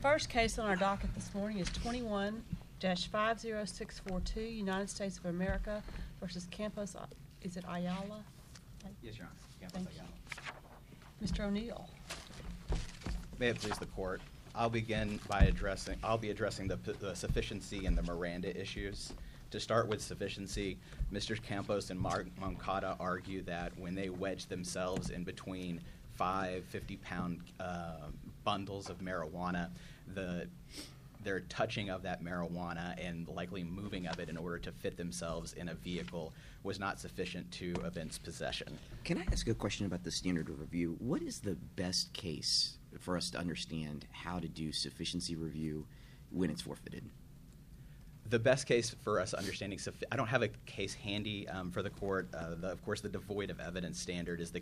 First case on our docket this morning is 21-50642, United States of America versus Campos. Is it Ayala? Yes, Your Honor. Campos Thank Ayala. you. Mr. O'Neill. May it please the court. I'll be addressing the sufficiency and the Miranda issues. To start with sufficiency, Mr. Campos and Moncada argue that when they wedged themselves in between 5 50-pound bundles of marijuana, their touching of that marijuana and likely moving of it in order to fit themselves in a vehicle was not sufficient to evince possession. Can I ask a question about the standard of review? What is the best case for us to understand how to do sufficiency review when it's forfeited? The best case for us understanding, I don't have a case handy for the court. Of course, the devoid of evidence standard is the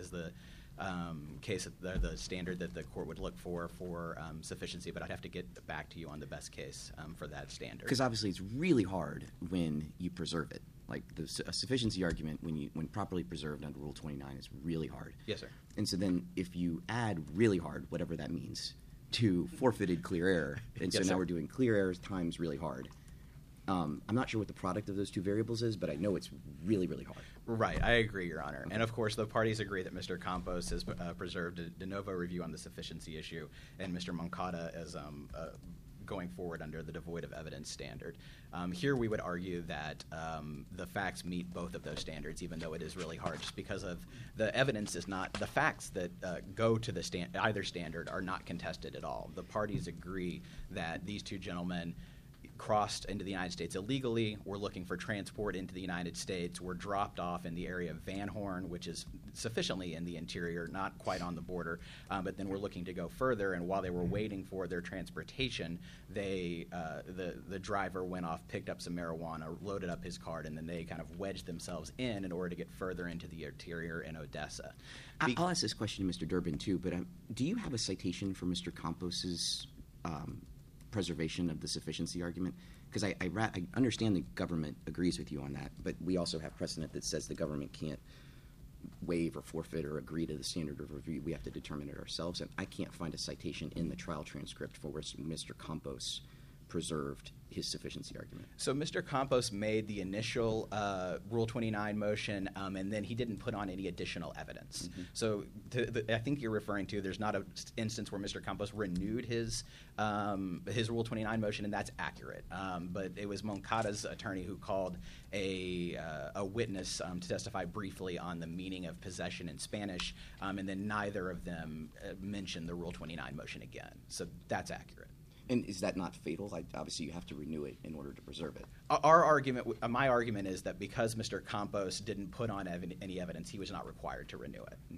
standard that the court would look for sufficiency, but I'd have to get back to you on the best case for that standard. Because obviously it's really hard when you preserve it. Like a sufficiency argument, when properly preserved under Rule 29, is really hard. Yes, sir. And so then if you add really hard, whatever that means, to forfeited clear error, and so Yes, now sir. we're doing clear errors times really hard. I'm not sure what the product of those two variables is, but I know it's really, really hard. Right, I agree, Your Honor. And of course, the parties agree that Mr. Campos has preserved a de novo review on the sufficiency issue, and Mr. Moncada is going forward under the devoid of evidence standard. Here we would argue that the facts meet both of those standards, even though it is really hard, just because of the evidence is not, the facts that go to either standard are not contested at all. The parties agree that these two gentlemen crossed into the United States illegally, were looking for transport into the United States, were dropped off in the area of Van Horn, which is sufficiently in the interior, not quite on the border, but then were looking to go further, and while they were waiting for their transportation, the driver went off, picked up some marijuana, loaded up his cart, and then they kind of wedged themselves in order to get further into the interior in Odessa. I'll ask this question to Mr. Durbin, too, but do you have a citation for Mr. Campos's preservation of the sufficiency argument? Because I understand the government agrees with you on that, but we also have precedent that says the government can't waive or forfeit or agree to the standard of review. We have to determine it ourselves, and I can't find a citation in the trial transcript for which Mr. Campos preserved his sufficiency argument. So Mr. Campos made the initial Rule 29 motion, and then he didn't put on any additional evidence. Mm-hmm. So I think you're referring to there's not an instance where Mr. Campos renewed his Rule 29 motion, and that's accurate. But it was Moncada's attorney who called a witness to testify briefly on the meaning of possession in Spanish, and then neither of them mentioned the Rule 29 motion again. So that's accurate. And is that not fatal? Obviously, you have to renew it in order to preserve it. My argument is that because Mr. Campos didn't put on any evidence, he was not required to renew it.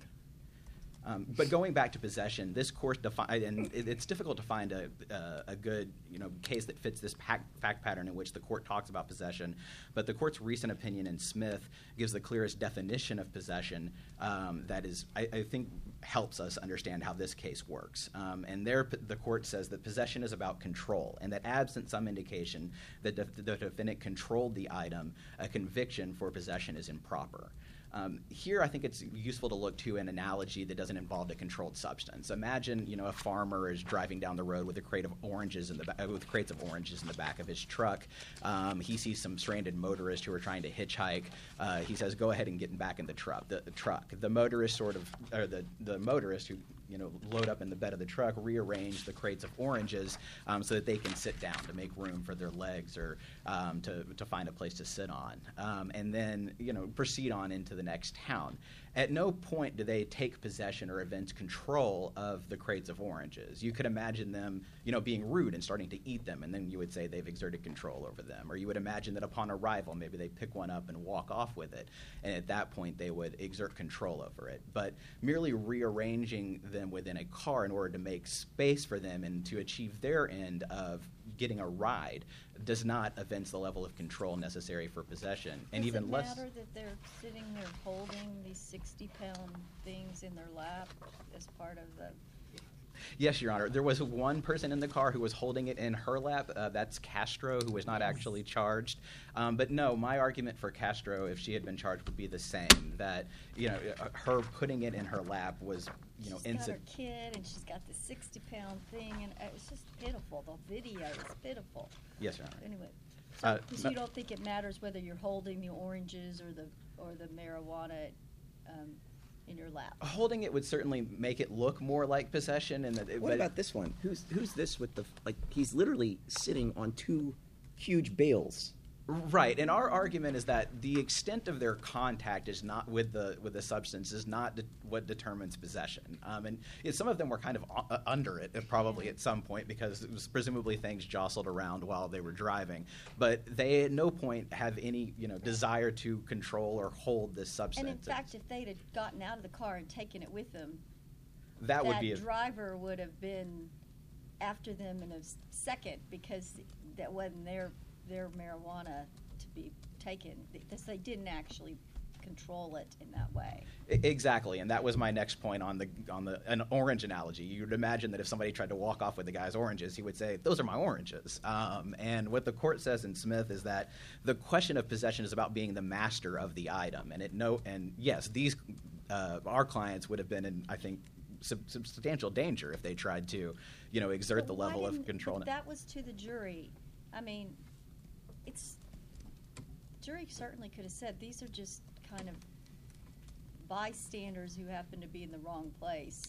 But going back to possession, this court and it's difficult to find a good case that fits this fact pattern in which the court talks about possession. But the court's recent opinion in Smith gives the clearest definition of possession that is, I think, helps us understand how this case works. And there, the court says that possession is about control, and that absent some indication that the defendant controlled the item, a conviction for possession is improper. Here, I think it's useful to look to an analogy that doesn't involve a controlled substance. Imagine, a farmer is driving down the road with a crate of oranges with crates of oranges in the back of his truck. He sees some stranded motorists who are trying to hitchhike. He says, "Go ahead and get back in the truck." The motorist the motorist who load up in the bed of the truck rearrange the crates of oranges so that they can sit down to make room for their legs or to find a place to sit on, and then proceed on into the next town. At no point do they take possession or evince control of the crates of oranges. You could imagine them, being rude and starting to eat them, and then you would say they've exerted control over them. Or you would imagine that upon arrival, maybe they pick one up and walk off with it, and at that point they would exert control over it. But merely rearranging them within a car in order to make space for them and to achieve their end of getting a ride does not evince the level of control necessary for possession, and Does even it less. matter that they're sitting there holding these 60-pound things in their lap as part of the... Yes, Your Honor. There was one person in the car who was holding it in her lap. That's Castro, who was not actually charged. But no, my argument for Castro, if she had been charged, would be the same, that her putting it in her lap was you know, She's got her incident. kid, and she's got this 60-pound thing, and it's just pitiful. The video is pitiful. Yes, Your Honor. Anyway, Uh, so you don't think it matters whether you're holding the oranges or the marijuana in your lap? Holding it would certainly make it look more like possession, and What about this one? Who's this with the, like, he's literally sitting on two huge bales. Right, and our argument is that the extent of their contact is not with the substance is not what determines possession. And some of them were kind of under it probably at some point because it was presumably things jostled around while they were driving. But they at no point have any desire to control or hold this substance. And in fact, if they'd have gotten out of the car and taken it with them, that would be driver would have been after them in a second because that wasn't their marijuana to be taken, because they didn't actually control it in that way. Exactly, and that was my next point on an orange analogy. You'd imagine that if somebody tried to walk off with the guy's oranges, he would say, "Those are my oranges." And what the court says in Smith is that the question of possession is about being the master of the item, and yes, these our clients would have been in, I think, substantial danger if they tried to, exert the level of control. But that was to the jury. I mean, the jury certainly could have said these are just kind of bystanders who happen to be in the wrong place,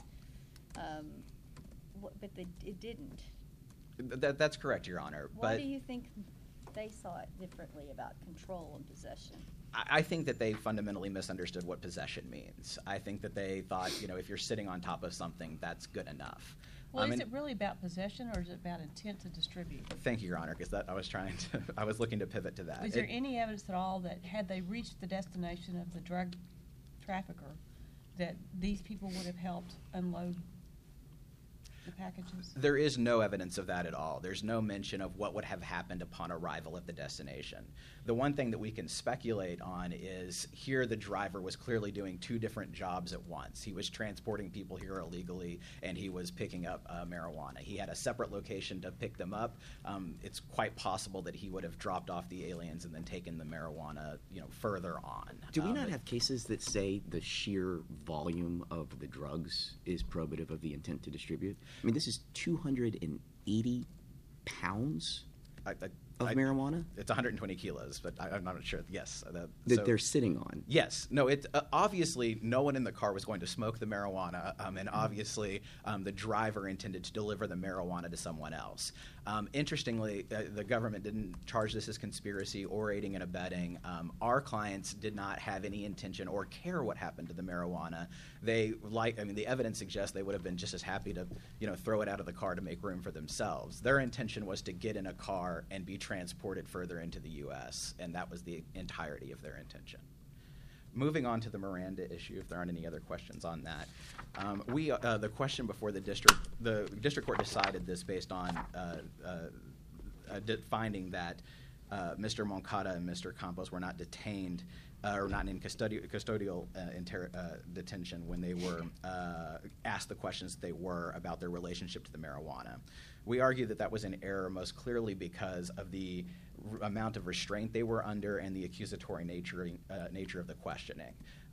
but it didn't. That's correct, Your Honor. Why do you think they saw it differently about control and possession? I think that they fundamentally misunderstood what possession means. I think that they thought, if you're sitting on top of something, that's good enough. Well, is it really about possession, or is it about intent to distribute? Thank you, Your Honor, because I was looking to pivot to that. Is there any evidence at all that had they reached the destination of the drug trafficker, that these people would have helped unload the packages? There is no evidence of that at all. There's no mention of what would have happened upon arrival at the destination. The one thing that we can speculate on is here the driver was clearly doing two different jobs at once. He was transporting people here illegally, and he was picking up marijuana. He had a separate location to pick them up. It's quite possible that he would have dropped off the aliens and then taken the marijuana, further on. Do we not have cases that say the sheer volume of the drugs is probative of the intent to distribute? I mean, this is 280 pounds of marijuana? It's 120 kilos, but I'm not sure. Yes. That they're sitting on? Yes. No, obviously no one in the car was going to smoke the marijuana, and obviously the driver intended to deliver the marijuana to someone else. Interestingly, the government didn't charge this as conspiracy or aiding and abetting. Our clients did not have any intention or care what happened to the marijuana. The evidence suggests they would have been just as happy to, throw it out of the car to make room for themselves. Their intention was to get in a car and be transported further into the U.S., and that was the entirety of their intention. Moving on to the Miranda issue, if there aren't any other questions on that. The question before the district court decided this based on finding that Mr. Moncada and Mr. Campos were not detained or not in custodial detention when they were asked the questions they were about their relationship to the marijuana. We argue that was an error most clearly because of the amount of restraint they were under and the accusatory nature of the questioning.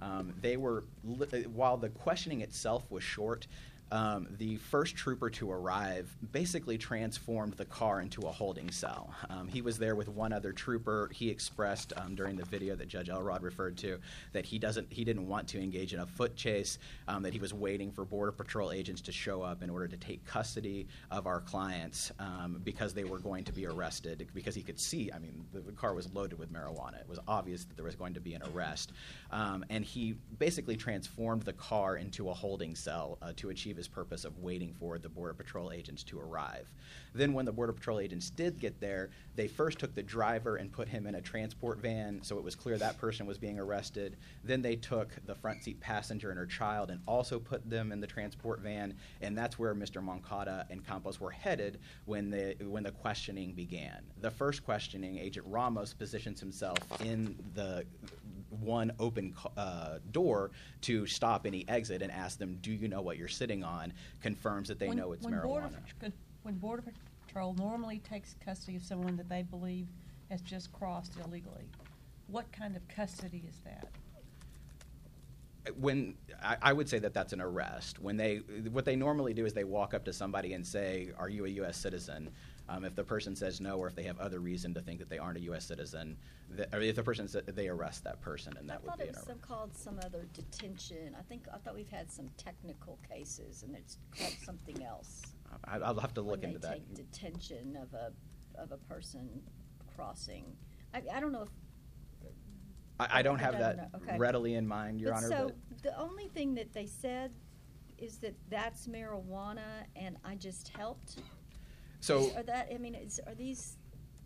While the questioning itself was short, the first trooper to arrive basically transformed the car into a holding cell. He was there with one other trooper. He expressed during the video that Judge Elrod referred to that he didn't want to engage in a foot chase, that he was waiting for Border Patrol agents to show up in order to take custody of our clients because they were going to be arrested, because he could see, the car was loaded with marijuana. It was obvious that there was going to be an arrest. And he basically transformed the car into a holding cell to achieve his purpose of waiting for the Border Patrol agents to arrive. Then when the Border Patrol agents did get there, they first took the driver and put him in a transport van, so it was clear that person was being arrested. Then they took the front seat passenger and her child and also put them in the transport van, and that's where Mr. Moncada and Campos were headed when the questioning began. The first questioning, Agent Ramos positions himself in the one open door to stop any exit and ask them, "Do you know what you're sitting on?" Confirms that they know it's marijuana. When Border Patrol normally takes custody of someone that they believe has just crossed illegally, what kind of custody is that? I would say that that's an arrest. What they normally do is they walk up to somebody and say, "Are you a U.S. citizen?" If the person says no, or if they have other reason to think that they aren't a U.S. citizen, or if the person says, they arrest that person, and that would be an arrest. I thought it was called some other detention. I thought we've had some technical cases, and it's called something else. I'll have to look into that. When they take detention of a person crossing. I don't know if. I don't have that readily in mind, Your Honor. So the only thing that they said is that that's marijuana, and I just helped. So are these?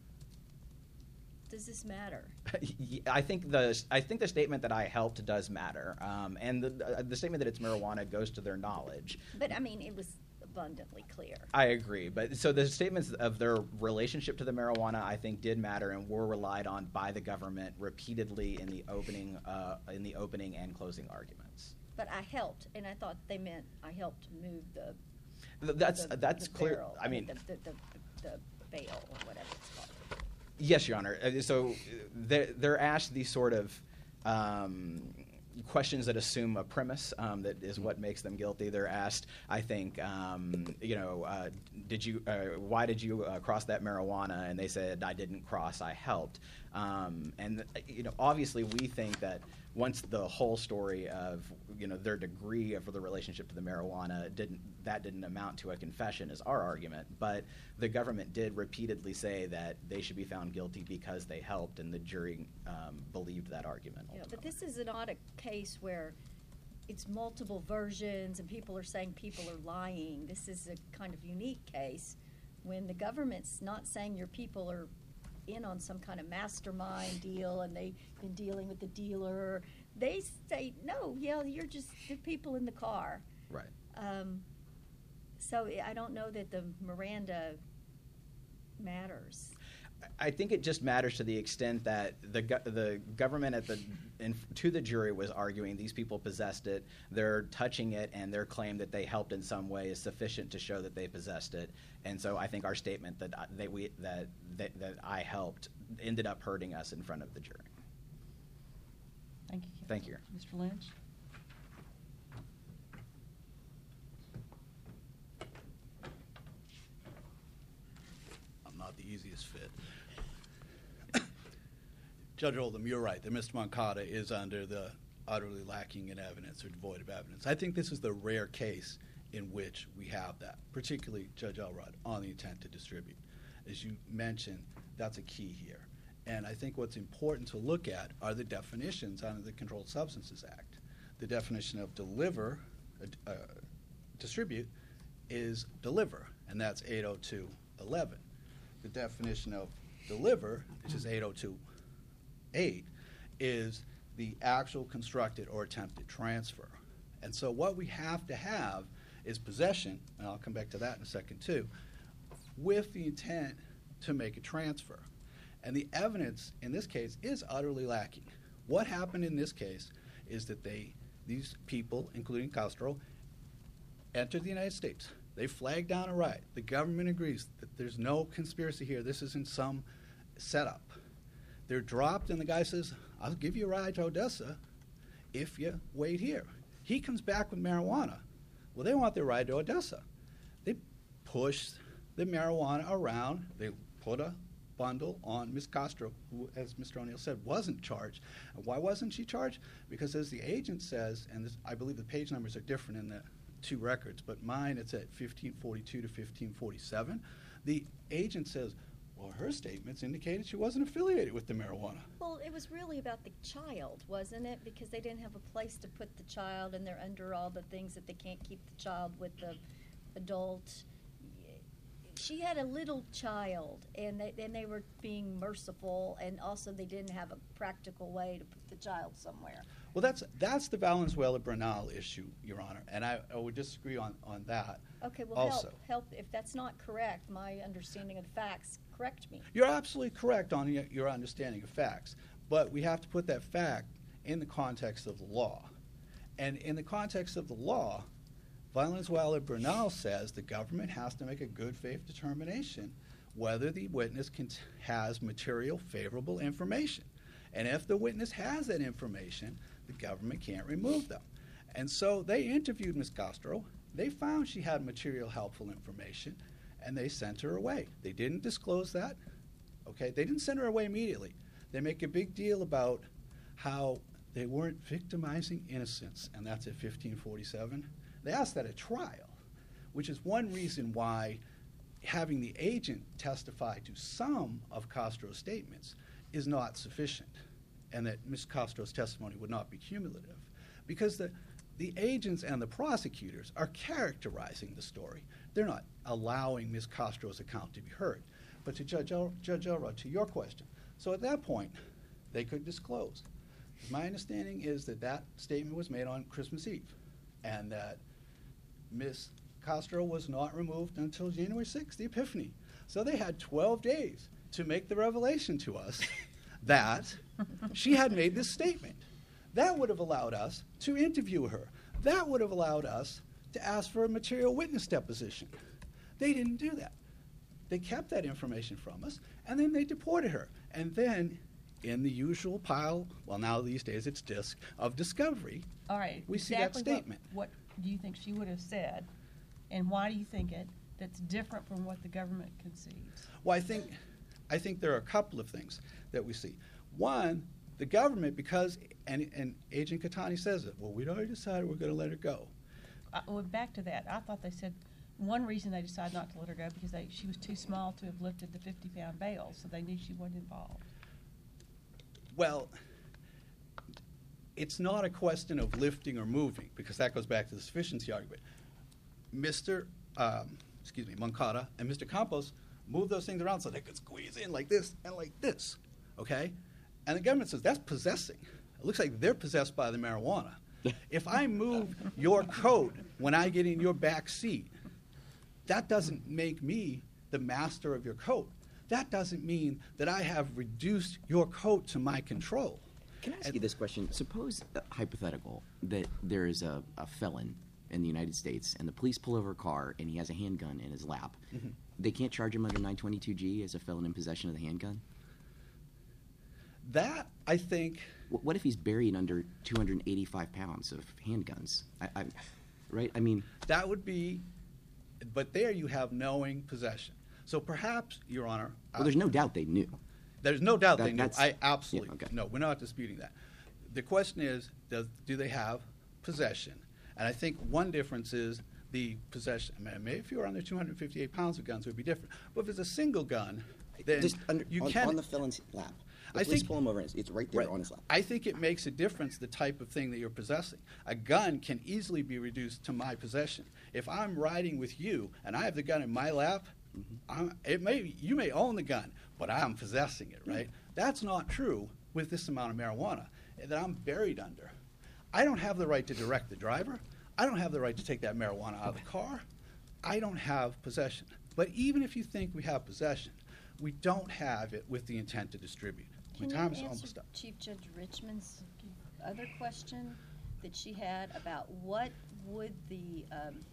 Does this matter? I think the statement that I helped does matter, and the statement that it's marijuana goes to their knowledge. But it was abundantly clear. I agree, but so the statements of their relationship to the marijuana, I think, did matter and were relied on by the government repeatedly in the opening and closing arguments. But I helped, and I thought they meant I helped move the. That's clear. Barrel, the bale or whatever it's called. Yes, Your Honor. So they're asked these sort of questions that assume a premise that is what makes them guilty. They're asked, I think, why did you cross that marijuana? And they said, I didn't cross, I helped. And obviously, we think that once the whole story of their degree of the relationship to the marijuana didn't amount to a confession is our argument, but the government did repeatedly say that they should be found guilty because they helped, and the jury believed that argument. Yeah, but this is not a case where it's multiple versions and people are saying people are lying. This is a kind of unique case when the government's not saying your people are in on some kind of mastermind deal and they've been dealing with the dealer. They say, no, you're just the people in the car. Right. So I don't know that the Miranda matters. I think it just matters to the extent that the government to the jury was arguing these people possessed it, they're touching it, and their claim that they helped in some way is sufficient to show that they possessed it. And so I think our statement that I helped ended up hurting us in front of the jury. Thank you. Thank you. Mr. Lynch? I'm not the easiest fit. Judge Oldham, you're right that Mr. Moncada is under the utterly lacking in evidence or devoid of evidence. I think this is the rare case in which we have that, particularly Judge Elrod, on the intent to distribute. As you mentioned, that's a key here. And I think what's important to look at are the definitions under the Controlled Substances Act. The definition of distribute is deliver, and that's 802.11. The definition of deliver, which is 802.8, is the actual constructed or attempted transfer. And so what we have to have is possession, and I'll come back to that in a second too, with the intent to make a transfer. And the evidence in this case is utterly lacking. What happened in this case is that these people, including Castro, entered the United States. They flagged down a riot. The government agrees that there's no conspiracy here. This isn't some setup. They're dropped, and the guy says, I'll give you a ride to Odessa if you wait here. He comes back with marijuana. Well, they want their ride to Odessa. They push the marijuana around. They put a bundle on Ms. Castro, who, as Mr. O'Neill said, wasn't charged. And why wasn't she charged? Because as the agent says, and this, I believe the page numbers are different in the two records, but mine it's at 1542 to 1547. The agent says, well, her statements indicated she wasn't affiliated with the marijuana. Well, it was really about the child, wasn't it? Because they didn't have a place to put the child, and they're under all the things that they can't keep the child with the adult. She had a little child, and they were being merciful, and also they didn't have a practical way to put the child somewhere. Well, that's the Valenzuela-Bernal issue, Your Honor, and I would disagree on that. Okay, well, also. help. If that's not correct, my understanding of the facts, correct me. You're absolutely correct on your understanding of facts, but we have to put that fact in the context of the law. And in the context of the law, Valenzuela-Bernal says the government has to make a good faith determination whether the witness has material favorable information. And if the witness has that information, the government can't remove them. And so they interviewed Ms. Castro. They found she had material helpful information, and they sent her away. They didn't disclose that. Okay, they didn't send her away immediately. They make a big deal about how they weren't victimizing innocents, and that's at 1547. They asked that at trial, which is one reason why having the agent testify to some of Castro's statements is not sufficient, and that Ms. Castro's testimony would not be cumulative, because the agents and the prosecutors are characterizing the story. They're not allowing Ms. Castro's account to be heard. But to Judge Elrod, to your question, so at that point, they could disclose. My understanding is that that statement was made on Christmas Eve, and that Ms. Castro was not removed until January 6th, the Epiphany. So they had 12 days to make the revelation to us that she had made this statement. That would have allowed us to interview her. That would have allowed us to ask for a material witness deposition. They didn't do that. They kept that information from us, and then they deported her. And then, in the usual pile, well, now these days it's disc, of discovery, All right. we see that exactly statement. What do you think she would have said, and why do you think that's different from what the government conceives? Well, I think there are a couple of things that we see. One, the government, because, and Agent Catani says it, well, we'd already decided we're going to let her go. Well, back to that, I thought they said one reason they decided not to let her go because she was too small to have lifted the 50-pound bail, so they knew she wasn't involved. Well, it's not a question of lifting or moving, because that goes back to the sufficiency argument. Moncada and Mr. Campos moved those things around so they could squeeze in like this and like this, okay? And the government says, that's possessing. It looks like they're possessed by the marijuana. If I move your coat when I get in your back seat, that doesn't make me the master of your coat. That doesn't mean that I have reduced your coat to my control. Can I ask you this question? Suppose, hypothetical, that there is a felon in the United States, and the police pull over a car, and he has a handgun in his lap. Mm-hmm. They can't charge him under 922G as a felon in possession of the handgun? That, I think... What if he's buried under 285 pounds of handguns? Right? I mean... That would be... But there you have knowing possession. So perhaps, Your Honor... Well, there's no doubt they knew. There's no doubt they knew. I absolutely... Yeah, okay. No, we're not disputing that. The question is, do they have possession? And I think one difference is the possession. I mean, maybe if you were under 258 pounds of guns, it would be different. But if it's a single gun, then on the felon's lap. The police pull him over, and it's right there on his lap. I think it makes a difference the type of thing that you're possessing. A gun can easily be reduced to my possession. If I'm riding with you and I have the gun in my lap, you may own the gun, but I'm possessing it, right? That's not true with this amount of marijuana that I'm buried under. I don't have the right to direct the driver. I don't have the right to take that marijuana out of the car. I don't have possession. But even if you think we have possession, we don't have it with the intent to distribute. My Can time you is almost answer up. Chief Judge Richmond's other question that she had about what would the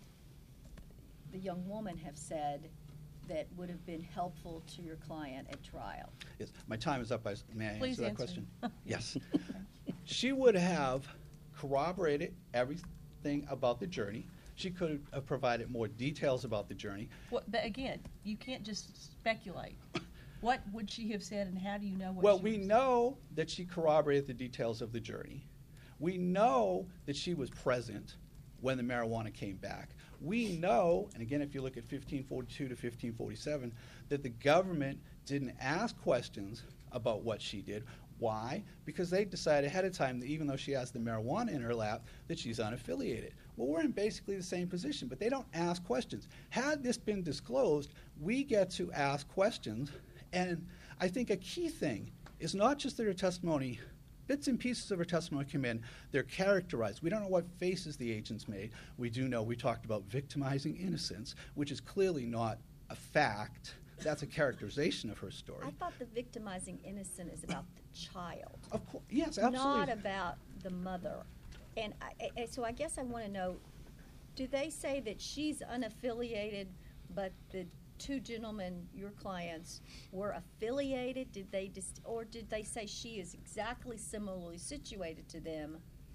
young woman have said that would have been helpful to your client at trial? Yes, my time is up. May I Please answer that answer. question? Yes. She would have corroborated everything about the journey. She could have provided more details about the journey. Again, you can't just speculate. What would she have said, and how do you know what Well, she we would have know that she corroborated the details of the journey. We know that she was present when the marijuana came back. We know, and again, if you look at 1542 to 1547, that the government didn't ask questions about what she did. Why? Because they decided ahead of time that even though she has the marijuana in her lap, that she's unaffiliated. Well, we're in basically the same position, but they don't ask questions. Had this been disclosed, we get to ask questions, and I think a key thing is not just that her testimony, bits and pieces of her testimony come in, they're characterized. We don't know what faces the agents made. We do know we talked about victimizing innocence, which is clearly not a fact. That's a characterization of her story. I thought the victimizing innocent is about the child. Of course, yes, absolutely. Not about the mother. And so I guess I want to know, do they say that she's unaffiliated, but the two gentlemen, your clients, were affiliated? Or did they say she is exactly similarly situated to them,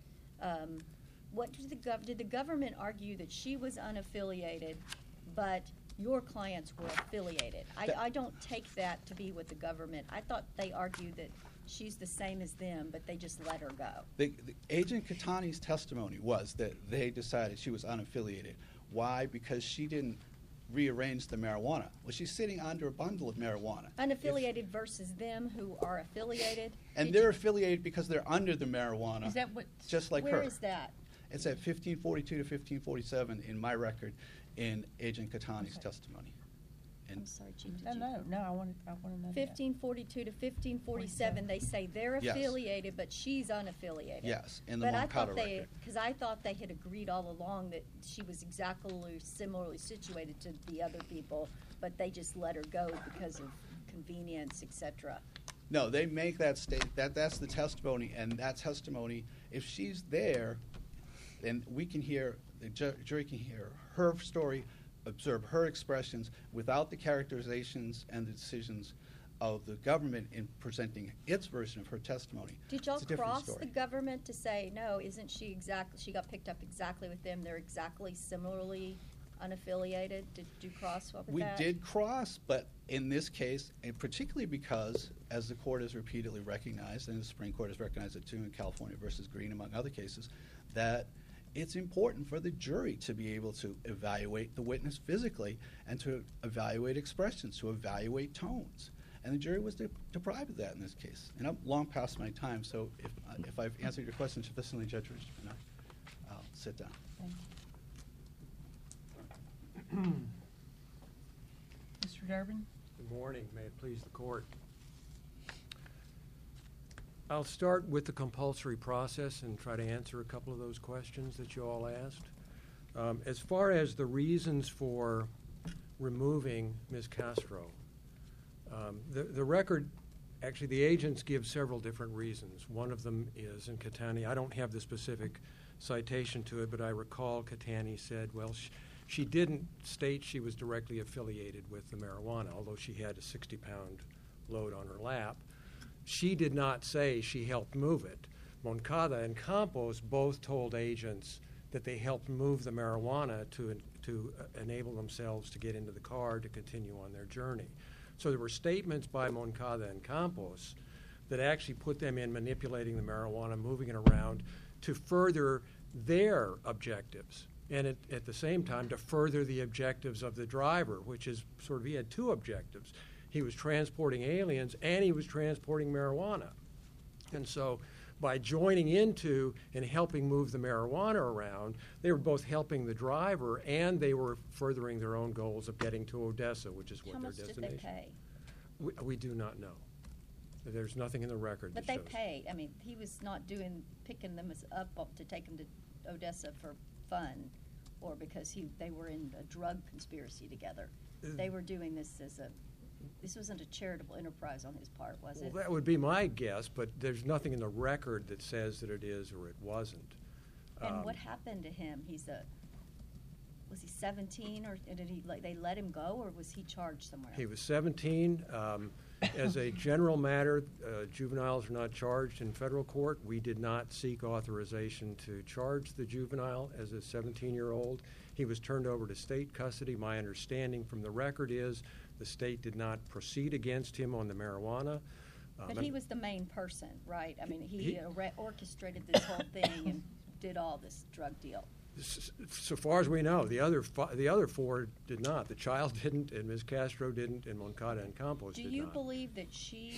What did the government argue that she was unaffiliated, but your clients were affiliated? I don't take that to be what the government. I thought they argued that she's the same as them, but they just let her go. The Agent Katani's testimony was that they decided she was unaffiliated. Why? Because she didn't rearrange the marijuana. Well, she's sitting under a bundle of marijuana. Unaffiliated versus them who are affiliated. And Did they're you- affiliated because they're under the marijuana. Is that what? Just like her. Where is that? It's at 1542 to 1547 in my record in Agent Katani's Okay. testimony. And I'm sorry, Chief. Did No, you? no, I want to know that. 1542 to 1547, they say they're Yes. affiliated, but she's unaffiliated. yes, in the But I Moncada thought they, record. because I thought they had agreed all along that she was exactly similarly situated to the other people, but they just let her go because of convenience, etc. No, they make that state. That's the testimony, and that testimony, if she's there, then we can hear, the jury can hear her story, observe her expressions without the characterizations and the decisions of the government in presenting its version of her testimony. Did y'all It's a different cross story. the government to say, no, isn't she exactly, she got picked up exactly with them, they're exactly similarly unaffiliated? Did you cross up with We that? did cross, but in this case, and particularly because, as the court has repeatedly recognized, and the Supreme Court has recognized it too in California versus Green, among other cases, that it's important for the jury to be able to evaluate the witness physically and to evaluate expressions, to evaluate tones. And the jury was deprived of that in this case. And I'm long past my time, so if I've answered your question sufficiently, Judge Richmond, I'll sit down. Thank you. Mr. Durbin? Good morning. May it please the court. I'll start with the compulsory process and try to answer a couple of those questions that you all asked. As far as the reasons for removing Ms. Castro, the record, actually the agents give several different reasons. One of them is in Catani. I don't have the specific citation to it, but I recall Catani said, well, she didn't state she was directly affiliated with the marijuana, although she had a 60-pound load on her lap. She did not say she helped move it. Moncada and Campos both told agents that they helped move the marijuana to enable themselves to get into the car to continue on their journey. So there were statements by Moncada and Campos that actually put them in manipulating the marijuana, moving it around to further their objectives, and at the same time to further the objectives of the driver, which is sort of, he had two objectives. He was transporting aliens and he was transporting marijuana. And so by joining into and helping move the marijuana around, they were both helping the driver and they were furthering their own goals of getting to Odessa, which is what How their much did destination. they pay? We do not know. There's nothing in the record But that they shows. paid. I mean, he was not picking them up to take them to Odessa for fun or because they were in a drug conspiracy together. They were doing this this wasn't a charitable enterprise on his part, was Well, it? that would be my guess, but there's nothing in the record that says that it is or it wasn't. And what happened to him? Was he 17 or did they let him go or was he charged somewhere? He was 17. As a general matter, juveniles are not charged in federal court. We did not seek authorization to charge the juvenile as a 17-year-old. He was turned over to state custody. My understanding from the record is the state did not proceed against him on the marijuana. But he was the main person, right? I mean, he orchestrated this whole thing and did all this drug deal. So far as we know, the other four did not. The child didn't, and Ms. Castro didn't, and Moncada and Campos Do did you not. believe that she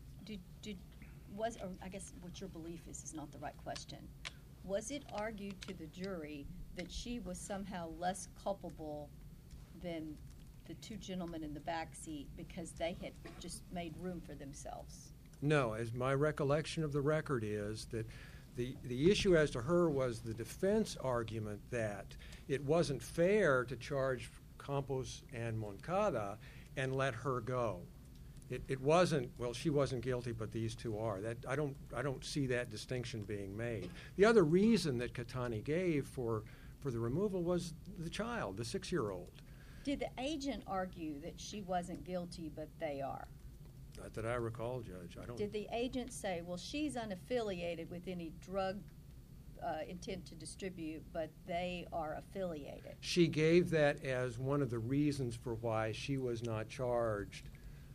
or I guess what your belief is not the right question. Was it argued to the jury that she was somehow less culpable than the two gentlemen in the back seat because they had just made room for themselves? No, as my recollection of the record is that the issue as to her was the defense argument that it wasn't fair to charge Campos and Moncada and let her go. It wasn't, well, she wasn't guilty, but these two are. I don't see that distinction being made. The other reason that Catani gave for the removal was the child, the 6-year-old. Did the agent argue that she wasn't guilty, but they are? Not that I recall, Judge. I don't. Did the agent say, well, she's unaffiliated with any drug intent to distribute, but they are affiliated. She gave that as one of the reasons for why she was not charged.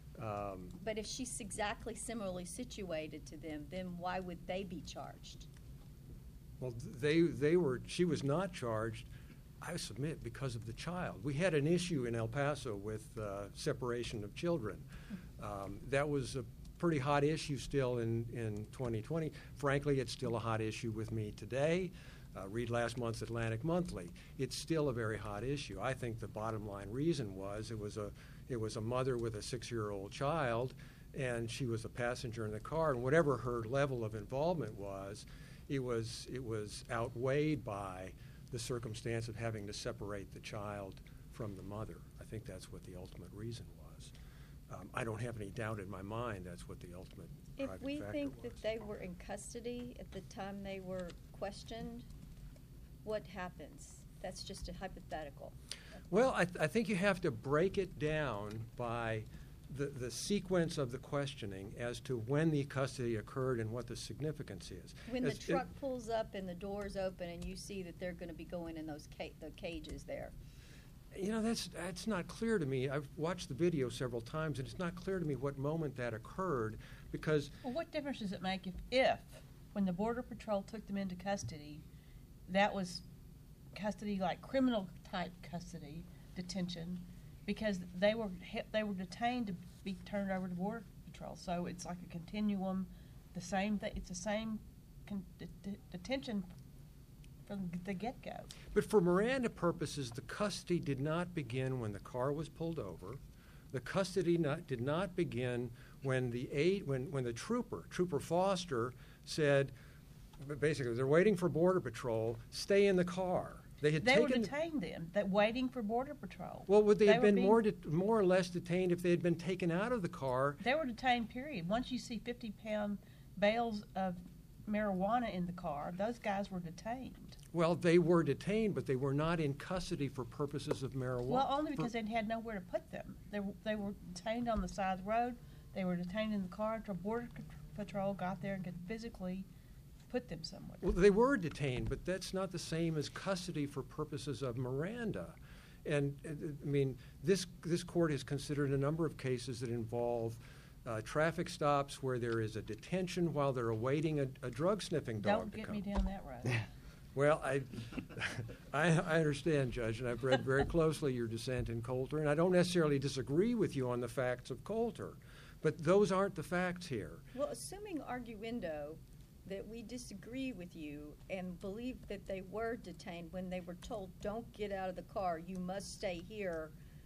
But if she's exactly similarly situated to them, then why would they be charged? Well, she was not charged, I submit, because of the child. We had an issue in El Paso with separation of children. That was a pretty hot issue still in 2020. Frankly, it's still a hot issue with me today. Read last month's Atlantic Monthly. It's still a very hot issue. I think the bottom line reason was it was a mother with a 6-year-old child, and she was a passenger in the car, and whatever her level of involvement was, it was outweighed by the circumstance of having to separate the child from the mother. I think that's what the ultimate reason was. I don't have any doubt in my mind that's what the ultimate If driving we factor think was. that they were in custody at the time they were questioned, what happens? That's just a hypothetical. Well, I think you have to break it down by the sequence of the questioning as to when the custody occurred and what the significance is. When the As- truck pulls up and the door's open and you see that they're going to be going in those the cages there. You know, that's not clear to me. I've watched the video several times, and it's not clear to me what moment that occurred, because Well, what difference does it make if when the Border Patrol took them into custody, that was custody like criminal type custody, detention, because they were detained to be turned over to Border Patrol. So it's like a continuum, the same thing. It's the same detention from the get-go. But for Miranda purposes, the custody did not begin when the car was pulled over. The custody did not begin when the Trooper Foster, said, basically, they're waiting for Border Patrol, stay in the car. They Were detained then, waiting for Border Patrol. Well, would they have been were more or less detained if they had been taken out of the car? They were detained, period. Once you see 50-pound bales of marijuana in the car, those guys were detained. Well, they were detained, but they were not in custody for purposes of marijuana. Well, only because they had nowhere to put them. They were detained on the side of the road. They were detained in the car until Border Patrol got there and could physically put them somewhere. Well, they were detained, but that's not the same as custody for purposes of Miranda. And I mean, this court has considered a number of cases that involve traffic stops where there is a detention while they're awaiting a drug sniffing dog Don't to get come. me down that road. Well, I understand, Judge, and I've read very closely your dissent in Coulter, and I don't necessarily disagree with you on the facts of Coulter, but those aren't the facts here. Well, assuming arguendo that we disagree with you and believe that they were detained when they were told, don't get out of the car, you must stay here,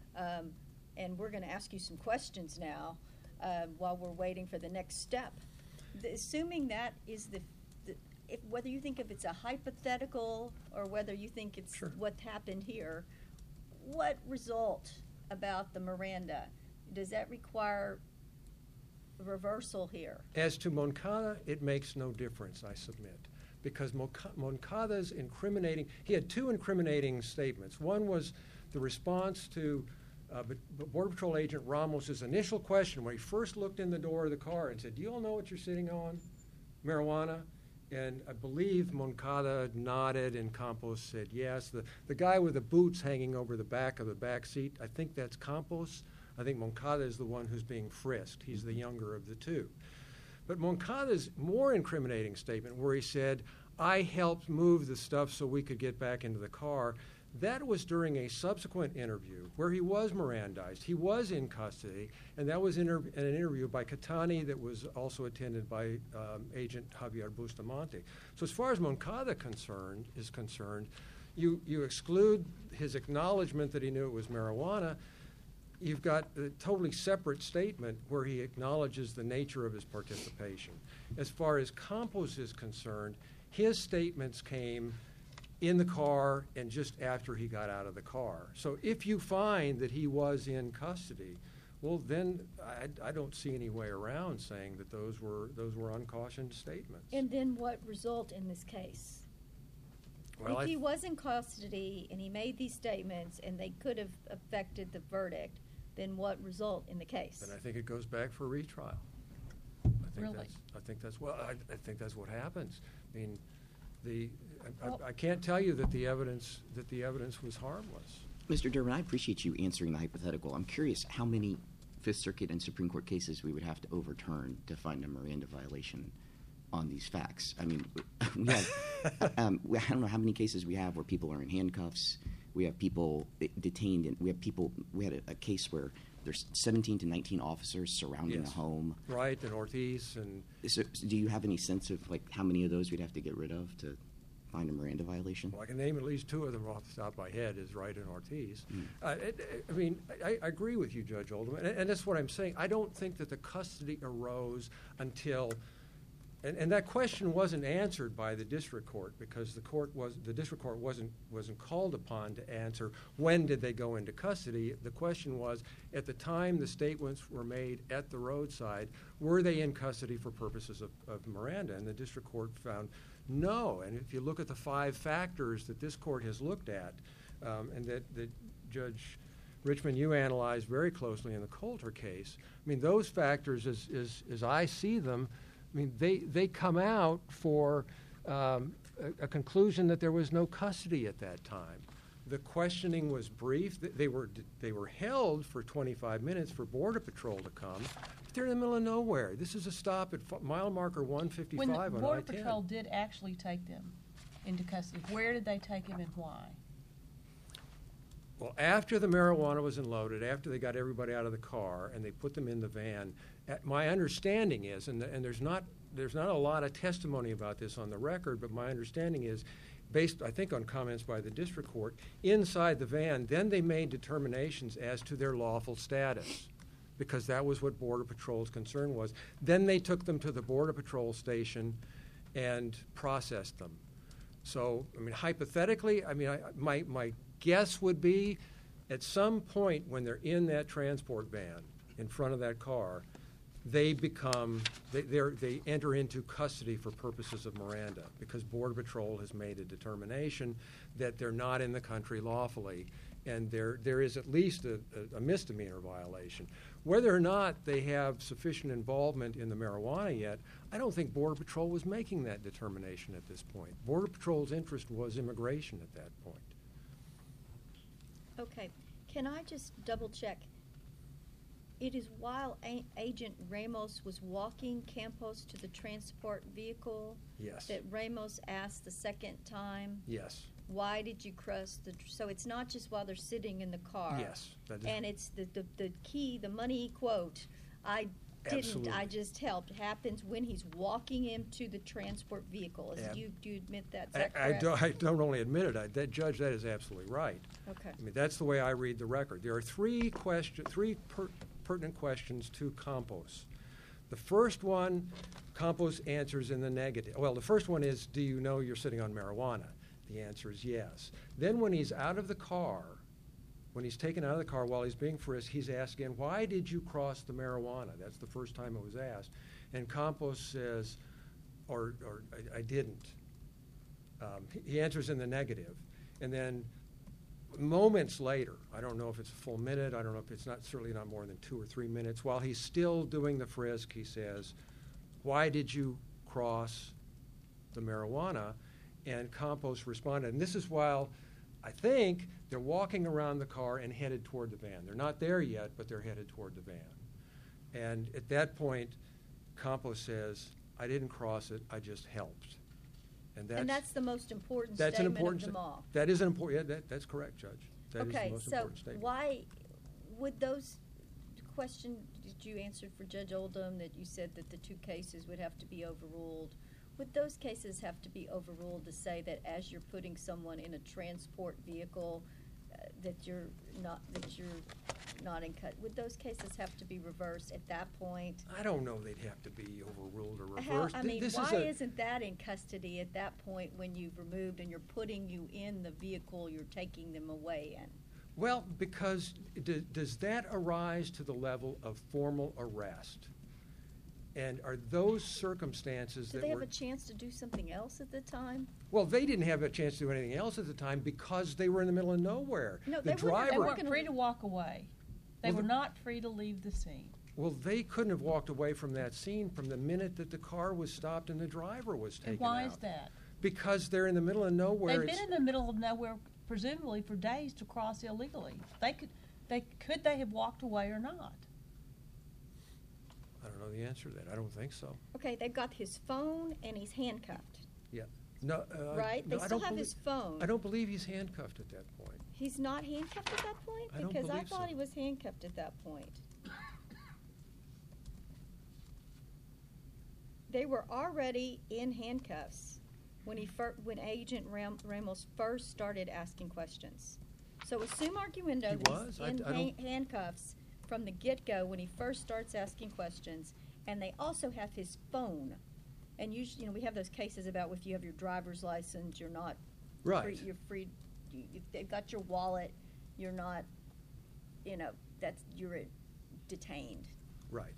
and we're going to ask you some questions now while we're waiting for the next step. Assuming that is whether you think if it's a hypothetical or whether you think it's Sure. what happened here, what result about the Miranda? Does that require reversal here? As to Moncada, it makes no difference, I submit, because Moncada's he had two incriminating statements. One was the response to Border Patrol Agent Ramos's initial question when he first looked in the door of the car and said, do you all know what you're sitting on? Marijuana? And I believe Moncada nodded and Campos said yes. The guy with the boots hanging over the back of the back seat, I think that's Campos. I think Moncada is the one who's being frisked. He's the younger of the two. But Moncada's more incriminating statement where he said, I helped move the stuff so we could get back into the car, that was during a subsequent interview where he was Mirandized. He was in custody, and that was an interview by Catani that was also attended by Agent Javier Bustamante. So as far as Moncada is concerned, you exclude his acknowledgement that he knew it was marijuana. You've got a totally separate statement where he acknowledges the nature of his participation. As far as Campos is concerned, his statements came in the car and just after he got out of the car. So if you find that he was in custody, well, then I don't see any way around saying that those were uncautioned statements. And then what result in this case? Well, If he was in custody and he made these statements and they could have affected the verdict, then what result in the case? then I think it goes back for retrial. I think Really? that's what happens. I mean, I can't tell you that the evidence was harmless. Mr. Durbin, I appreciate you answering the hypothetical. I'm curious how many Fifth Circuit and Supreme Court cases we would have to overturn to find a Miranda violation on these facts. I mean, we have, I don't know how many cases we have where people are in handcuffs. We have people detained, and we had a case where there's 17 to 19 officers surrounding Yes. the home. Right, in Ortiz, and So do you have any sense of like how many of those we'd have to get rid of to find a Miranda violation? well, I can name at least 2 of them off the top of my head, is Wright and Ortiz. I mean, I agree with you, Judge Oldham, and that's what I'm saying. I don't think that the custody arose until, and that question wasn't answered by the district court, because the district court wasn't called upon to answer when did they go into custody. The question was, at the time the statements were made at the roadside, were they in custody for purposes of Miranda? And the district court found no. And if you look at the 5 factors that this court has looked at, and that Judge Richmond, you analyzed very closely in the Coulter case, I mean, those factors, as I see them, I mean, they come out for a conclusion that there was no custody at that time. The questioning was brief. They were held for 25 minutes for Border Patrol to come. But they're in the middle of nowhere. This is a stop at mile marker 155 When on I-10. the Border Patrol did actually take them into custody, where did they take them and why? Well, after the marijuana was unloaded, after they got everybody out of the car and they put them in the van, my understanding is, and there's not a lot of testimony about this on the record, but my understanding is, based, I think, on comments by the district court, inside the van, then they made determinations as to their lawful status, because that was what Border Patrol's concern was. Then they took them to the Border Patrol station and processed them. So, I mean, hypothetically, I mean, my guess would be, at some point when they're in that transport van in front of that car, they enter into custody for purposes of Miranda, because Border Patrol has made a determination that they're not in the country lawfully, and there is at least a misdemeanor violation. Whether or not they have sufficient involvement in the marijuana yet, I don't think Border Patrol was making that determination at this point. Border Patrol's interest was immigration at that point. Okay, can I just double check? It is while Agent Ramos was walking Campos to the transport vehicle Yes. that Ramos asked the second time, Yes. why did you cross so it's not just while they're sitting in the car. Yes. That is, And it's the key, the money quote, I didn't, Absolutely. I just helped, happens when he's walking him to the transport vehicle. Do you admit that? Is that correct? I don't only admit it, that Judge, that is absolutely right. Okay. I mean, that's the way I read the record. There are three pertinent questions to Campos. The first one, Campos answers in the negative. Well, the first one is, do you know you're sitting on marijuana? The answer is yes. Then when he's out of the car, when he's taken out of the car while he's being frisked, he's asked again, why did you cross the marijuana? That's the first time it was asked. And Campos says, or I didn't. He answers in the negative. And then moments later, I don't know if it's a full minute, I don't know if it's certainly not more than 2 or 3 minutes, while he's still doing the frisk, he says, why did you cross the marijuana? And Campos responded, and this is while I think they're walking around the car and headed toward the van. They're not there yet, but they're headed toward the van. And at that point, Campos says, I didn't cross it, I just helped. And that's the most important that's statement an important of them all. That is an important, that's correct, Judge. That is the Okay, most so important statement. why would those questions that you answered for Judge Oldham, that you said that the 2 cases would have to be overruled, would those cases have to be overruled to say that as you're putting someone in a transport vehicle, that you're not in cut? Would those cases have to be reversed at that point? I don't know they'd have to be overruled or reversed. I mean, This why is a- isn't that in custody at that point when you've removed and you're putting you in the vehicle you're taking them away in? Well, because does that arise to the level of formal arrest? And are those circumstances Do that they have were... a chance to do something else at the time? Well, they didn't have a chance to do anything else at the time because they were in the middle of nowhere. No, The they weren't. They driver... weren't free to walk away. They Well, were not free to leave the scene. Well, they couldn't have walked away from that scene from the minute that the car was stopped and the driver was taken And why out. is that? Because they're in the middle of nowhere. They've been in the middle of nowhere, presumably for days, to cross illegally. Could they have walked away or not? I don't know the answer to that. I don't think so. Okay, they've got his phone and he's handcuffed, Yeah. No. right? No, They I still don't have his phone. I don't believe he's handcuffed at that point. He's not handcuffed at that point? I don't Because I believe thought so. he was handcuffed at that point. They were already in handcuffs when when Agent Ramos first started asking questions. So assume arguendo He that was? he's in I don't- handcuffs from the get-go when he first starts asking questions, and they also have his phone. And usually, we have those cases about if you have your driver's license, you're not Right. you're free. If they've got your wallet, you're not, you're detained. Right.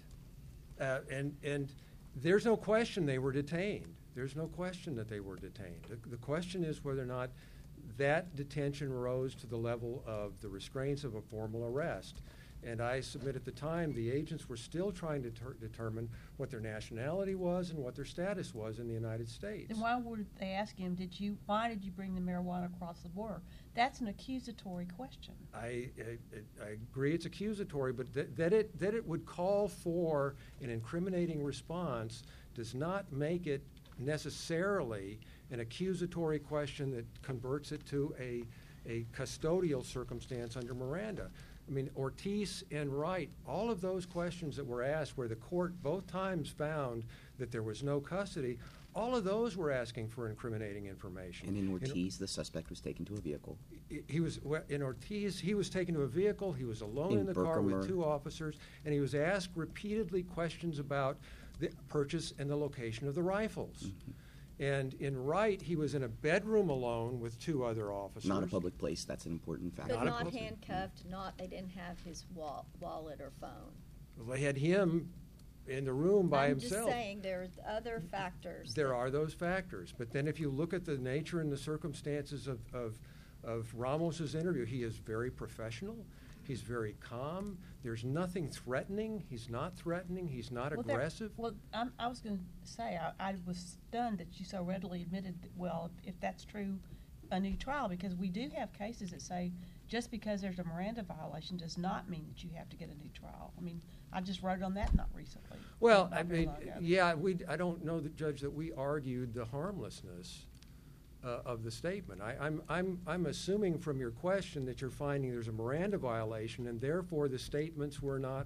And there's no question they were detained. There's no question that they were detained. The question is whether or not that detention rose to the level of the restraints of a formal arrest. And I submit at the time the agents were still trying to determine what their nationality was and what their status was in the United States. Then why would they ask him, why did you bring the marijuana across the border? That's an accusatory question. I agree it's accusatory, but that it would call for an incriminating response does not make it necessarily an accusatory question that converts it to a custodial circumstance under Miranda. I mean, Ortiz and Wright, all of those questions that were asked where the court both times found that there was no custody, all of those were asking for incriminating information. And in Ortiz, the suspect was taken to a vehicle. In Ortiz, he was taken to a vehicle, he was alone in the car with Berkemer. 2 officers, and he was asked repeatedly questions about the purchase and the location of the rifles. And in Wright, he was in a bedroom alone with 2 other officers. Not a public place, that's an important factor. But Not a not public- handcuffed, they didn't have his wallet or phone. Well, they had him in the room by I'm himself. just saying, there's other factors. There are those factors, but then if you look at the nature and the circumstances of Ramos's interview, he is very professional, he's very calm, there's nothing threatening, he's not threatening, he's not Well, aggressive. I was going to say, I was stunned that you so readily admitted, if that's true, a new trial, because we do have cases that say just because there's a Miranda violation does not mean that you have to get a new trial. I mean, I just wrote on that not recently. Well, Not I very mean, long ago. yeah, I don't know, Judge, that we argued the harmlessness of the statement. I'm assuming from your question that you're finding there's a Miranda violation, and therefore that statement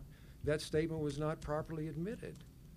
was not properly admitted.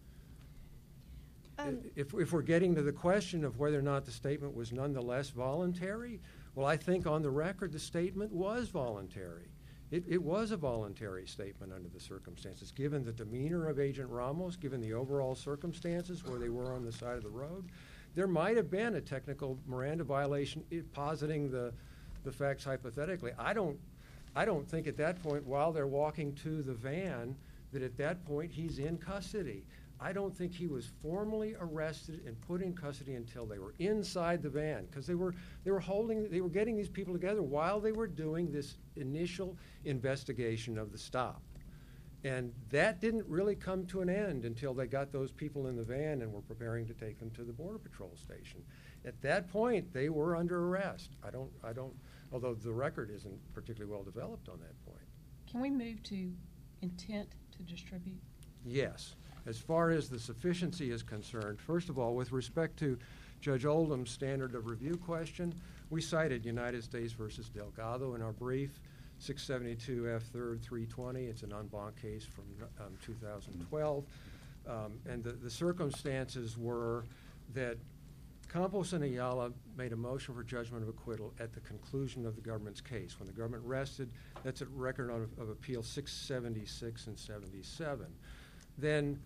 If we're getting to the question of whether or not the statement was nonetheless voluntary, well, I think on the record the statement was voluntary. It was a voluntary statement under the circumstances, given the demeanor of Agent Ramos, given the overall circumstances where they were on the side of the road. There might have been a technical Miranda violation, positing the facts hypothetically. I don't think at that point, while they're walking to the van, that at that point he's in custody. I don't think he was formally arrested and put in custody until they were inside the van, because they were getting these people together while they were doing this initial investigation of the stop. And that didn't really come to an end until they got those people in the van and were preparing to take them to the Border Patrol station. At that point, they were under arrest. Although the record isn't particularly well developed on that point. Can we move to intent to distribute? Yes. As far as the sufficiency is concerned, first of all, with respect to Judge Oldham's standard of review question, we cited United States versus Delgado in our brief, 672 F. 3rd 320. It's an en banc case from 2012. And the circumstances were that Campos and Ayala made a motion for judgment of acquittal at the conclusion of the government's case. When the government rested, that's a record of appeal 676 and 77. Then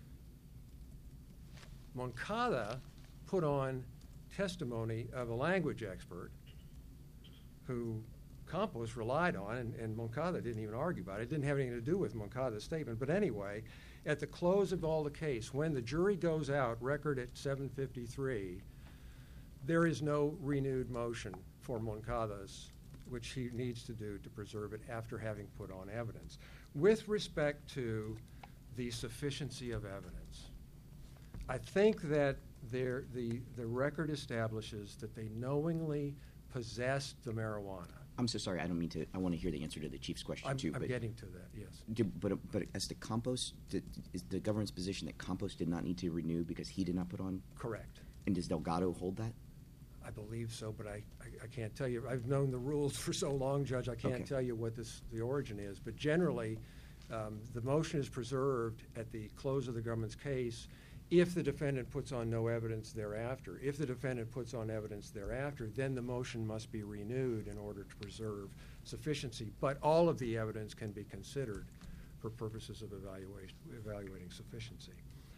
Moncada put on testimony of a language expert who Campos relied on, and Moncada didn't even argue about it. It didn't have anything to do with Moncada's statement. But anyway, at the close of all the case, when the jury goes out, record at 7:53, there is no renewed motion for Moncada's, which he needs to do to preserve it after having put on evidence. With respect to the sufficiency of evidence, I think that the record establishes that they knowingly possessed the marijuana. I'm so sorry, I don't mean to, I want to hear the answer to the Chief's question too. I'm but getting to that, yes. But as to Campos, is the government's position that Campos did not need to renew because he did not put on? Correct. And does Delgado hold that? I believe so, but I can't tell you. I've known the rules for so long, Judge, I can't Okay. tell you what the origin is. But generally, the motion is preserved at the close of the government's case if the defendant puts on no evidence thereafter. If the defendant puts on evidence thereafter, then the motion must be renewed in order to preserve sufficiency. But all of the evidence can be considered for purposes of evaluating sufficiency.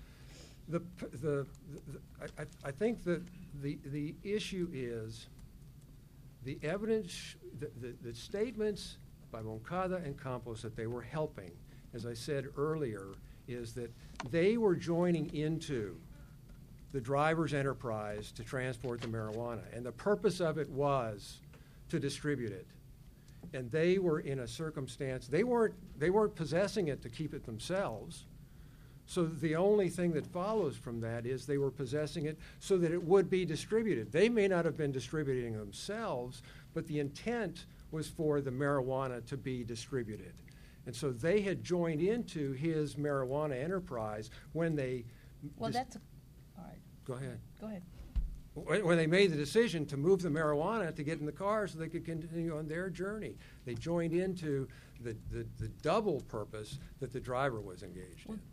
I think that the issue is the evidence, the statements by Moncada and Campos that they were helping, as I said earlier, is that they were joining into the driver's enterprise to transport the marijuana, and the purpose of it was to distribute it. And they were in a circumstance, they weren't possessing it to keep it themselves. So the only thing that follows from that is they were possessing it so that it would be distributed. They may not have been distributing themselves, but the intent was for the marijuana to be distributed. And so they had joined into his marijuana enterprise when they... Well, that's, all right, Go ahead. go ahead. When they made the decision to move the marijuana to get in the car so they could continue on their journey, they joined into the double purpose that the driver was engaged in.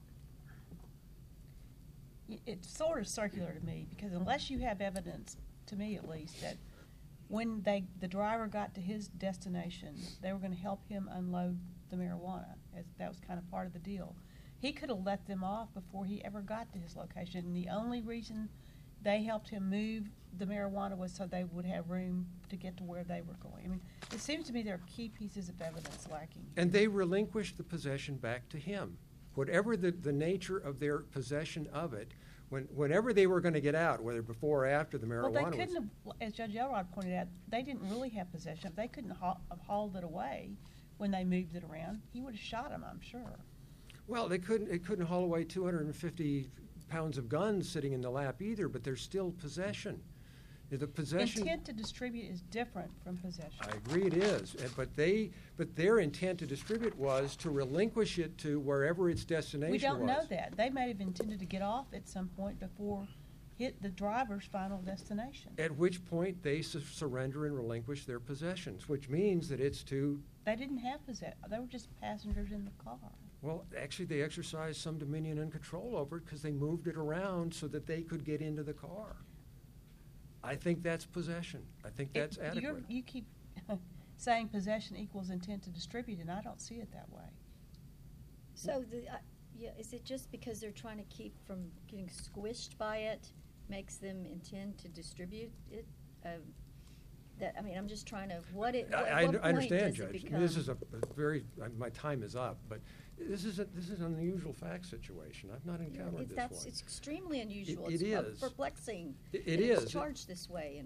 It's sort of circular to me, because unless you have evidence, to me at least, that when the driver got to his destination, they were going to help him unload the marijuana, as that was kind of part of the deal. He could have let them off before he ever got to his location, and the only reason they helped him move the marijuana was so they would have room to get to where they were going. I mean, it seems to me there are key pieces of evidence lacking. And they relinquished the possession back to him. Whatever the nature of their possession of it, whenever they were going to get out, whether before or after the marijuana Well, they couldn't have, as Judge Elrod pointed out, they didn't really have possession. If they couldn't have hauled it away when they moved it around, he would have shot him, I'm sure. Well, it couldn't haul away 250 pounds of guns sitting in the lap either, but there's still possession. The possession. Intent to distribute is different from possession. I agree it is, but their intent to distribute was to relinquish it to wherever its destination was. We don't know that. They may have intended to get off at some point before hit the driver's final destination. At which point they surrender and relinquish their possessions, which means that it's to... They didn't have possession. They were just passengers in the car. Well, actually, they exercised some dominion and control over it because they moved it around so that they could get into the car. I think that's possession. I think that's adequate. You keep saying possession equals intent to distribute, and I don't see it that way. So, is it just because they're trying to keep from getting squished by it, makes them intend to distribute it? I'm just trying to, I what understand, does it Judge. become? This is a very, my time is up, but this is an unusual fact situation. I've not encountered this one. It's extremely unusual. It It's is. perplexing. It that is. It's charged this way,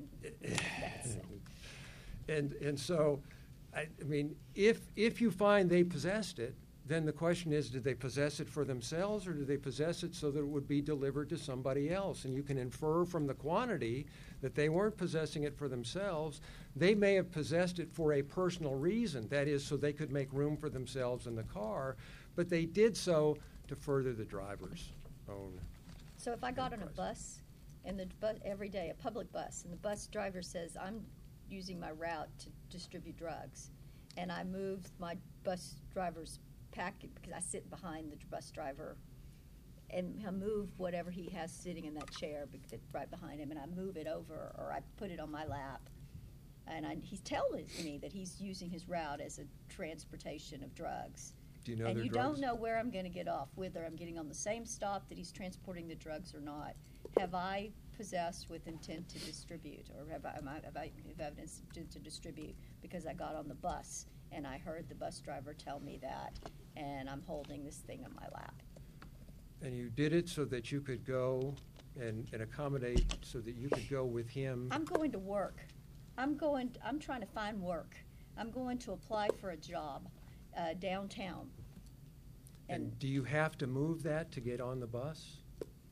And so, I mean, if you find they possessed it, then the question is, did they possess it for themselves, or did they possess it so that it would be delivered to somebody else? And you can infer from the quantity that they weren't possessing it for themselves. They may have possessed it for a personal reason, that is, so they could make room for themselves in the car, but they did so to further the driver's own. So if I got on a enterprise. bus, and the bus every day, a public bus, and the bus driver says, I'm using my route to distribute drugs, and I moved my bus driver's packet, because I sit behind the bus driver, and I move whatever he has sitting in that chair right behind him, and I move it over, or I put it on my lap, and he's telling me that he's using his route as a transportation of drugs. Do you know And their you drugs? don't know where I'm going to get off, whether I'm getting on the same stop that he's transporting the drugs or not. Have I possessed with intent to distribute, or have I evidence to distribute because I got on the bus and I heard the bus driver tell me that, and I'm holding this thing on my lap? And you did it so that you could go and accommodate, so that you could go with him? I'm going to work. I'm trying to find work. I'm going to apply for a job downtown. And do you have to move that to get on the bus?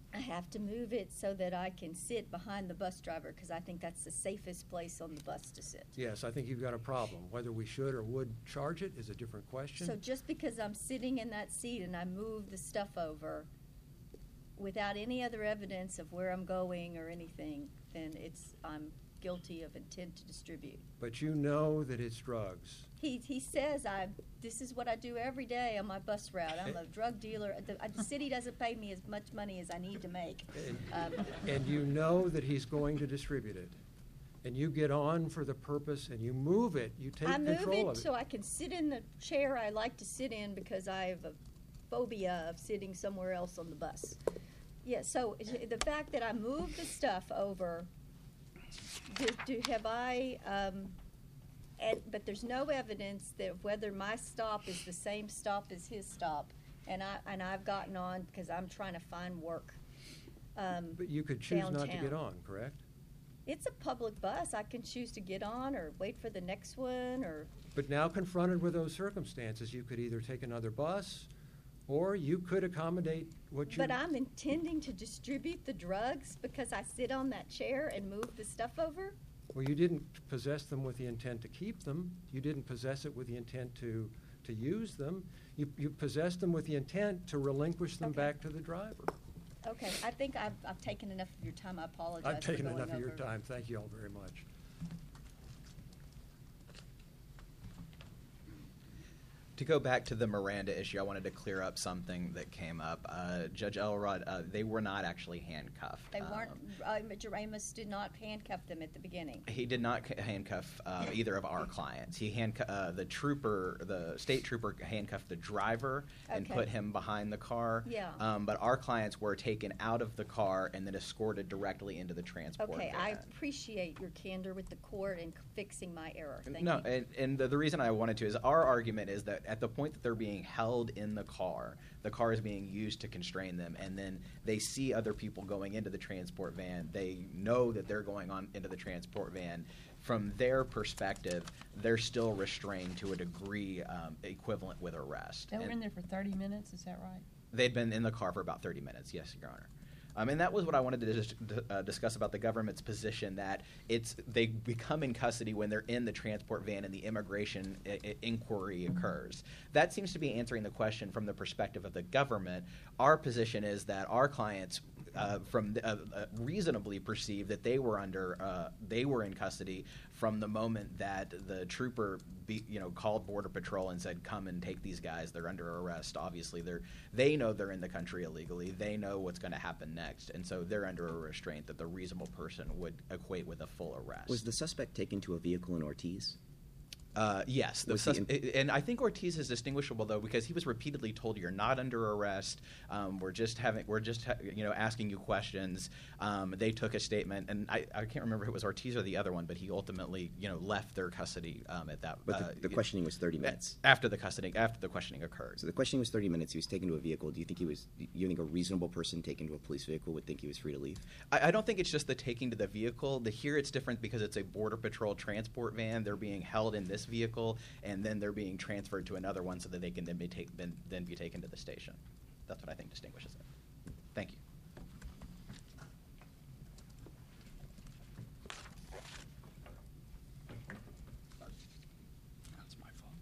I have to move it so that I can sit behind the bus driver, because I think that's the safest place on the bus to sit. Yes, I think you've got a problem. Whether we should or would charge it is a different question. So just because I'm sitting in that seat and I move the stuff over without any other evidence of where I'm going or anything, then I'm guilty of intent to distribute. But you know that it's drugs. He says this is what I do every day on my bus route. I'm a drug dealer. The city doesn't pay me as much money as I need to make. And you know that he's going to distribute it. And you get on for the purpose and you move it, you take I move control it of it. so I can sit in the chair I like to sit in, because I have a phobia of sitting somewhere else on the bus. Yeah, so the fact that I move the stuff over, but there's no evidence that whether my stop is the same stop as his stop, and I've gotten on because I'm trying to find work. But you could choose not to get downtown. on, correct? It's a public bus. I can choose to get on or wait for the next one, or But now confronted with those circumstances, you could either take another bus or you could accommodate what you... But I'm intending to distribute the drugs because I sit on that chair and move the stuff over? Well, you didn't possess them with the intent to keep them. You didn't possess it with the intent to use them. You possessed them with the intent to relinquish them Okay. back to the driver. Okay, I think I've taken enough of your time. I apologize I've for taken going enough of your over. time. Thank you all very much. To go back to the Miranda issue, I wanted to clear up something that came up. Judge Elrod, they were not actually handcuffed. They weren't, Amos did not handcuff them at the beginning. He did not handcuff either of our clients. He the state trooper handcuffed the driver and Okay. put him behind the car. Yeah. But our clients were taken out of the car and then escorted directly into the transport Okay, van. I appreciate your candor with the court and fixing my error. Thank No, you. and the reason I wanted to is our argument is that at the point that they're being held in the car is being used to constrain them, and then they see other people going into the transport van. They know that they're going on into the transport van. From their perspective, they're still restrained to a degree equivalent with arrest. They were And in there for 30 minutes, is that right? they'd been in the car for about 30 minutes, yes, Your Honor. And that was what I wanted to discuss about the government's position, that they become in custody when they're in the transport van and the immigration inquiry occurs. That seems to be answering the question from the perspective of the government. Our position is that our clients reasonably perceive that they were in custody from the moment that the trooper called Border Patrol and said, "Come and take these guys. They're under arrest." Obviously, they know they're in the country illegally. They know what's going to happen next, and so they're under a restraint that the reasonable person would equate with a full arrest. Was the suspect taken to a vehicle in Ortiz? Yes, and I think Ortiz is distinguishable though, because he was repeatedly told, "You're not under arrest. We're just asking you questions." They took a statement, and I can't remember if it was Ortiz or the other one, but he ultimately left their custody at that. But the questioning was 30 minutes. After the questioning occurred. So the questioning was 30 minutes. He was taken to a vehicle. Do you think a reasonable person taken to a police vehicle would think he was free to leave? I don't think it's just the taking to the vehicle. Here it's different because it's a Border Patrol transport van. They're being held in this vehicle, and then they're being transferred to another one so that they can then be taken to the station. That's what I think distinguishes it. Thank you. That's my fault.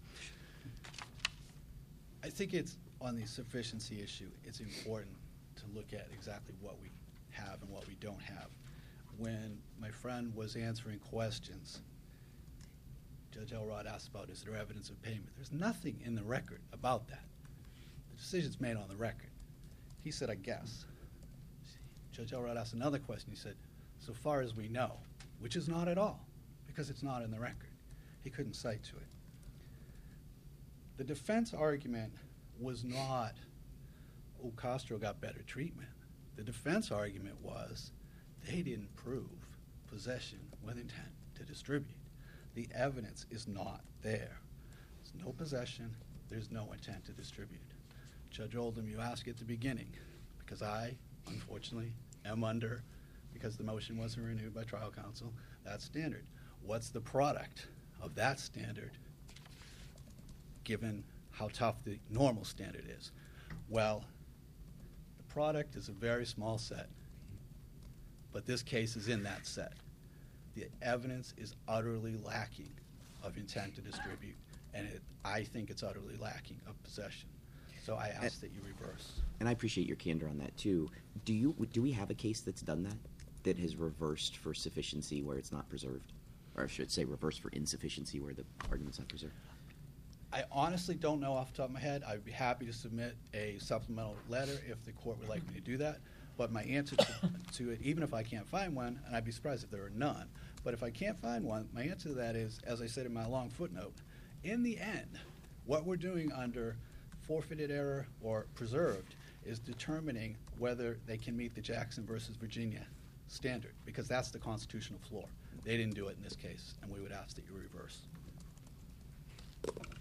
I think it's on the sufficiency issue, it's important to look at exactly what we have and what we don't have. When my friend was answering questions, Judge Elrod asked about, is there evidence of payment? There's nothing in the record about that. The decision's made on the record. He said, I guess. Judge Elrod asked another question. He said, so far as we know, which is not at all, because it's not in the record. He couldn't cite to it. The defense argument was not, oh, Castro got better treatment. The defense argument was they didn't prove possession with intent to distribute. The evidence is not there. There's no possession. There's no intent to distribute. Judge Oldham, you asked at the beginning, because I, unfortunately, am under, because the motion wasn't renewed by trial counsel, that standard. What's the product of that standard, given how tough the normal standard is? Well, the product is a very small set, but this case is in that set. The evidence is utterly lacking of intent to distribute, and I think it's utterly lacking of possession. So I ask that you reverse. And I appreciate your candor on that too. Do we have a case that's done that has reversed for sufficiency where it's not preserved? Or I should say reversed for insufficiency where the argument's not preserved? I honestly don't know off the top of my head. I'd be happy to submit a supplemental letter if the court would like me to do that. But my answer to it, even if I can't find one, and I'd be surprised if there are none, but if I can't find one, my answer to that is, as I said in my long footnote, in the end, what we're doing under forfeited error or preserved is determining whether they can meet the Jackson versus Virginia standard, because that's the constitutional floor. They didn't do it in this case, and we would ask that you reverse.